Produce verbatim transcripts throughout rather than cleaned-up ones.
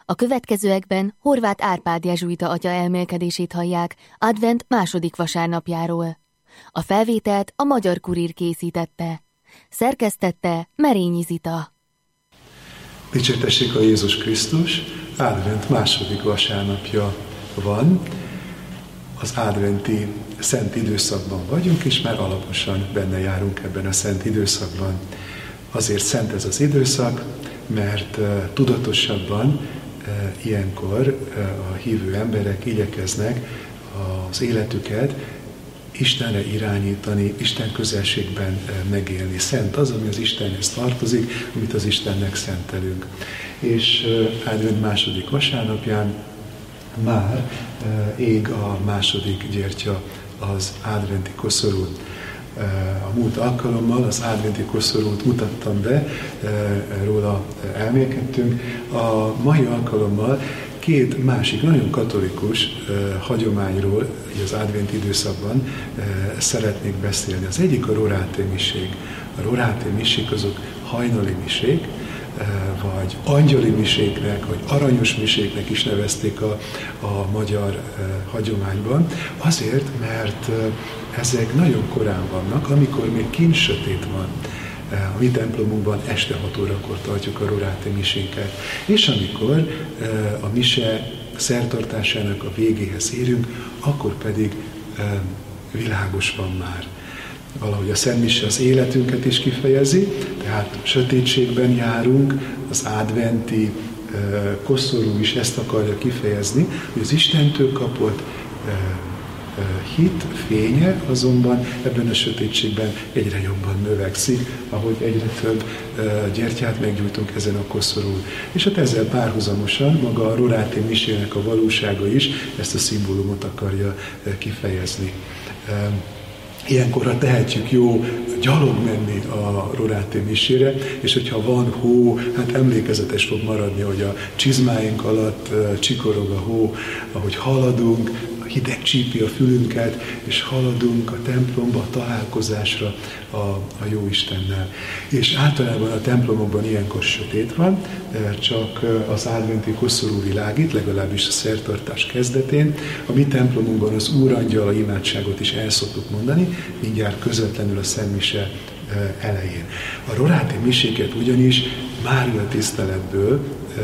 A következőekben Horváth Árpád jezsuita atya elmélkedését hallják advent második vasárnapjáról. A felvételt a Magyar Kurír készítette. Szerkesztette Merényi Zita. Dicsértessék a Jézus Krisztus! Advent második vasárnapja van. Az adventi szent időszakban vagyunk, és már alaposan benne járunk ebben a szent időszakban. Azért szent ez az időszak, mert uh, tudatosabban uh, ilyenkor uh, a hívő emberek igyekeznek az életüket Istenre irányítani, Isten közelségben uh, megélni. Szent az, ami az Istenhez tartozik, amit az Istennek szentelünk. És uh, Advent második vasárnapján már uh, ég a második gyertya az adventi koszorún. A múlt alkalommal az adventi koszorút mutattam be, róla elmélkedtünk. A mai alkalommal két másik, nagyon katolikus hagyományról, az adventi időszakban szeretnék beszélni. Az egyik a Rorate miség. A Rorate misék azok hajnali misék, vagy angyali miséknek, vagy aranyos miséknek is nevezték a, a magyar hagyományban. Azért, mert ezek nagyon korán vannak, amikor még kint sötét van. A mi templomunkban este hat órakor tartjuk a Rorate miséket. És amikor a mise szertartásának a végéhez érünk, akkor pedig világos van már. Valahogy a Szent Mise az életünket is kifejezi, tehát sötétségben járunk, az adventi uh, koszorú is ezt akarja kifejezni, hogy az Istentől kapott uh, uh, hit, fénye azonban ebben a sötétségben egyre jobban növekszik, ahogy egyre több uh, gyertyát meggyújtunk ezen a koszorún. És hát ezzel párhuzamosan maga a Rorate misének a valósága is ezt a szimbólumot akarja uh, kifejezni. Uh, Ilyenkorra tehetjük jó gyalog menni a Rorate misére, és hogyha van hó, hát emlékezetes fog maradni, hogy a csizmáink alatt csikorog a hó, ahogy haladunk, a hideg csípi a fülünket, és haladunk a templomba, a találkozásra a, a Jóistennel. És általában a templomokban ilyenkor sötét van, csak az adventi koszorú világít, legalábbis a szertartás kezdetén. A mi templomunkban az Úrangyal imádságot is el szoktuk mondani, mindjárt közvetlenül a Szent Mise elején. A Rorate miséket ugyanis Mária tiszteletből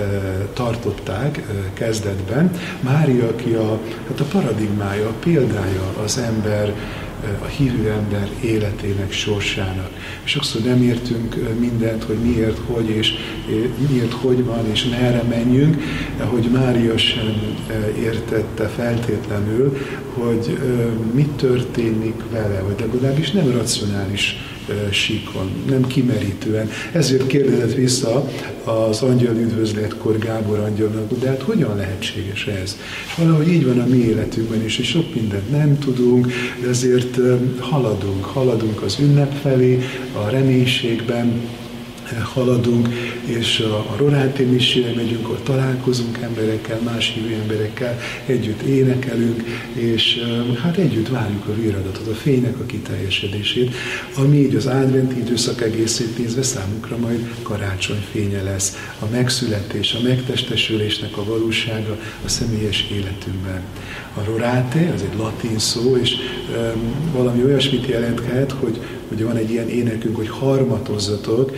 tartották kezdetben. Mária, aki a, hát a paradigmája, a példája az ember, a hívő ember életének, sorsának. Sokszor nem értünk mindent, hogy miért, hogy és miért, hogy van, és merre menjünk, hogy Mária sem értette feltétlenül, hogy mit történik vele, vagy legalábbis nem racionális síkon, nem kimerítően. Ezért kérdezett vissza az angyal üdvözletkor Gábor angyalnak, de hát hogyan lehetséges ez? Valahogy így van a mi életünkben is, és sok mindent nem tudunk, de ezért haladunk, haladunk az ünnep felé, a reménységben haladunk, és a, a Rorate misére megyünk, ahol találkozunk emberekkel, más hívő emberekkel, együtt énekelünk, és hát együtt várjuk a véradatot, a fénynek a kiteljesedését, ami így az adventi időszak egészét nézve számunkra majd karácsony fénye lesz. A megszületés, a megtestesülésnek a valósága a személyes életünkben. A Rorate, az egy latin szó, és um, valami olyasmit jelenthet, hogy ugye van egy ilyen énekünk, hogy harmatozzatok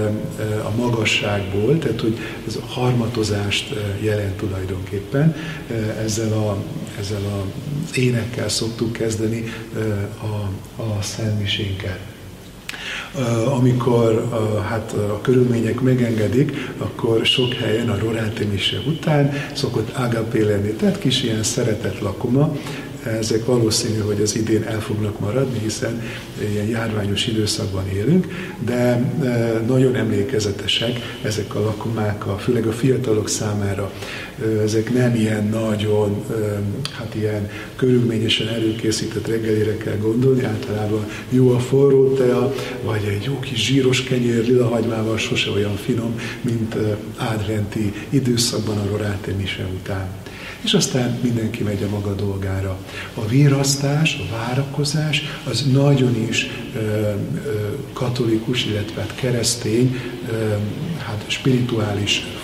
a magasságból, tehát hogy ez a harmatozást jelent tulajdonképpen. Ezzel, a, ezzel az énekkel szoktuk kezdeni a, a Szent Misénket. Amikor hát a körülmények megengedik, akkor sok helyen a Rorate mise után szokott agapé lenni, tehát kis ilyen szeretett lakoma. Ezek valószínű, hogy az idén el fognak maradni, hiszen ilyen járványos időszakban élünk, de nagyon emlékezetesek ezek a lakomák, főleg a fiatalok számára. Ezek nem ilyen nagyon, hát ilyen körülményesen előkészített reggelire kell gondolni, általában jó a forró tea, vagy egy jó kis zsíros kenyér lilahagymával, sose olyan finom, mint adventi időszakban a Rorate mise után. És aztán mindenki megy a maga dolgára. A virasztás, a várakozás, az nagyon is ö, ö, katolikus, illetve keresztény, ö, hát spirituális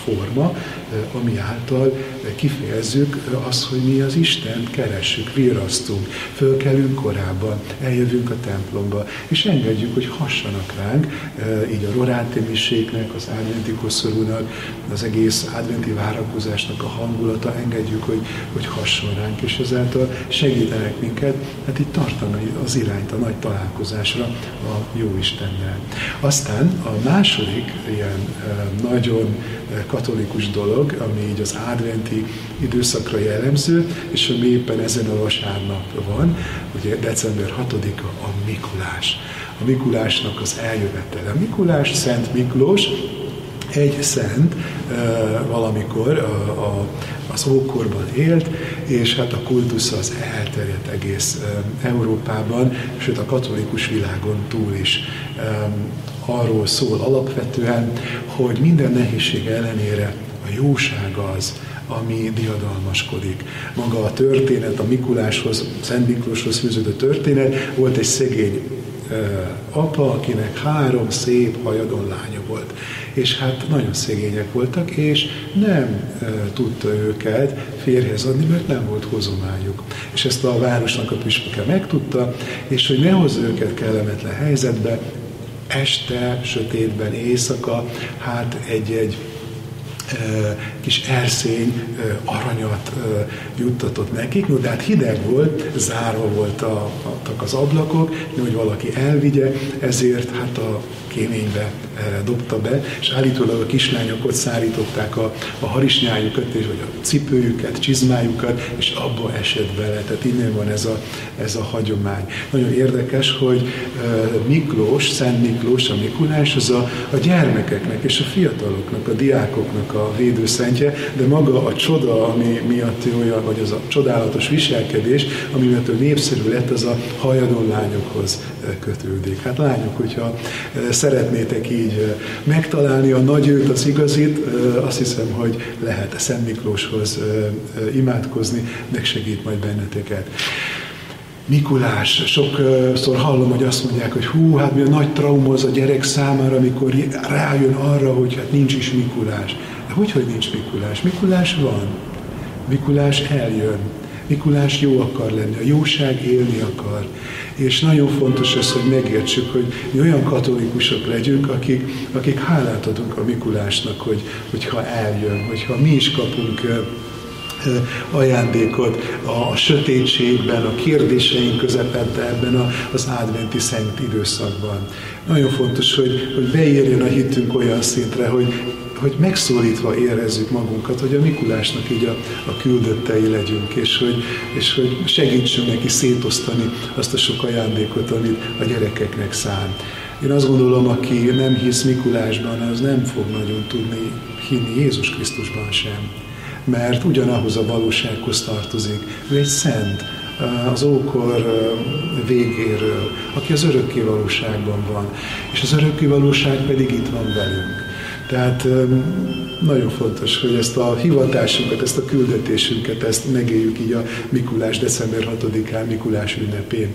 forma, ami által kifejezzük azt, hogy mi az Istent keressük, virrasztunk, fölkelünk korábban, eljövünk a templomba, és engedjük, hogy hassanak ránk, így a roráti miséknek, az adventi koszorúnak, az egész adventi várakozásnak a hangulata, engedjük, hogy, hogy hasson ránk, és ezáltal segítenek minket, hát itt tartani az irányt a nagy találkozásra a jó Istennel. Aztán a második ilyen nagyon katolikus dolog, ami így az adventi időszakra jellemző, és ami éppen ezen a vasárnap van, ugye december hatodika a Mikulás. A Mikulásnak az eljövetele. A Mikulás, Szent Miklós, egy szent valamikor a, a, az ókorban élt, és hát a kultusza az elterjedt egész Európában, sőt a katolikus világon túl is. Arról szól alapvetően, hogy minden nehézség ellenére a jóság az, ami diadalmaskodik. Maga a történet, a Mikuláshoz, Szent Miklóshoz fűződő történet, volt egy szegény uh, apa, akinek három szép hajadon lánya volt. És hát nagyon szegények voltak, és nem uh, tudta őket férjhez adni, mert nem volt hozományuk. És ezt a városnak a püspöke megtudta, és hogy ne hozza őket kellemetlen helyzetbe, este, sötétben, éjszaka, hát egy-egy kis erszény aranyat juttatott nekik, no, de hát hideg volt, zárva voltak az ablakok, hogy valaki elvigye, ezért hát a kéménybe dobta be, és állítólag a kislányok ott szárították a, a harisnyájukat, és vagy a cipőjüket, csizmájukat, és abba esett bele. Tehát innen van ez a, ez a hagyomány. Nagyon érdekes, hogy Miklós, Szent Miklós, a Mikulás, az a, a gyermekeknek és a fiataloknak, a diákoknak a védőszentje, de maga a csoda, ami miatt ő olyan, vagy az a csodálatos viselkedés, ami miatt ő népszerű lett, az a hajadon lányokhoz kötődik. Hát lányok, hogyha szeretnétek így megtalálni a nagy őt, az igazit, azt hiszem, hogy lehet Szent Miklóshoz imádkozni, megsegít majd benneteket. Mikulás, sokszor hallom, hogy azt mondják, hogy hú, hát mi a nagy trauma az a gyerek számára, amikor rájön arra, hogy hát nincs is Mikulás. De hogy, hogy nincs Mikulás? Mikulás van. Mikulás eljön. Mikulás jó akar lenni, a jóság élni akar. És nagyon fontos ez, hogy megértsük, hogy mi olyan katolikusok legyünk, akik, akik hálát adunk a Mikulásnak, hogy, hogyha eljön, hogyha mi is kapunk ajándékot a, a sötétségben, a kérdéseink közepette ebben a, az adventi szent időszakban. Nagyon fontos, hogy, hogy beérjen a hitünk olyan szintre, hogy, hogy megszólítva érezzük magunkat, hogy a Mikulásnak így a, a küldöttei legyünk, és hogy, és hogy segítsünk neki szétosztani azt a sok ajándékot, amit a gyerekeknek szán. Én azt gondolom, aki nem hisz Mikulásban, az nem fog nagyon tudni hinni Jézus Krisztusban sem. Mert ugyanahoz a valósághoz tartozik. Ő egy szent, az ókor végéről, aki az örökké valóságban van. És az örökké valóság pedig itt van velünk. Tehát nagyon fontos, hogy ezt a hivatásunkat, ezt a küldetésünket, ezt megéljük így a Mikulás december hatodikán, Mikulás ünnepén.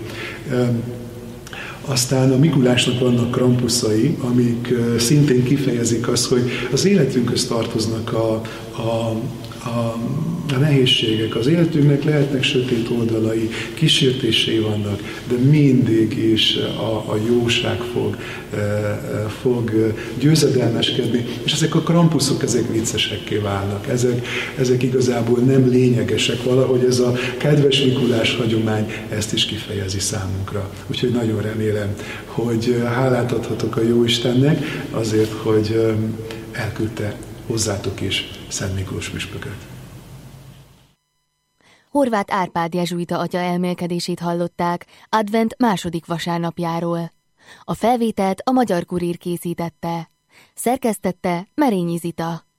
Aztán a Mikulásnak vannak krampuszai, amik szintén kifejezik azt, hogy az életünkhöz tartoznak a, a A, a nehézségek. Az életünknek lehetnek sötét oldalai, kísértései vannak, de mindig is a, a jóság fog, e, fog győzedelmeskedni, és ezek a krampuszok, ezek viccesekké válnak. Ezek, ezek igazából nem lényegesek, valahogy ez a kedves Mikulás hagyomány ezt is kifejezi számunkra. Úgyhogy nagyon remélem, hogy hálát adhatok a Jóistennek azért, hogy elküldte hozzátok is Szent Miklós püspököt. Horváth Árpád jezsuita atya elmélkedését hallották advent második vasárnapjáról. A felvételt a Magyar Kurír készítette. Szerkesztette Merényi Zita.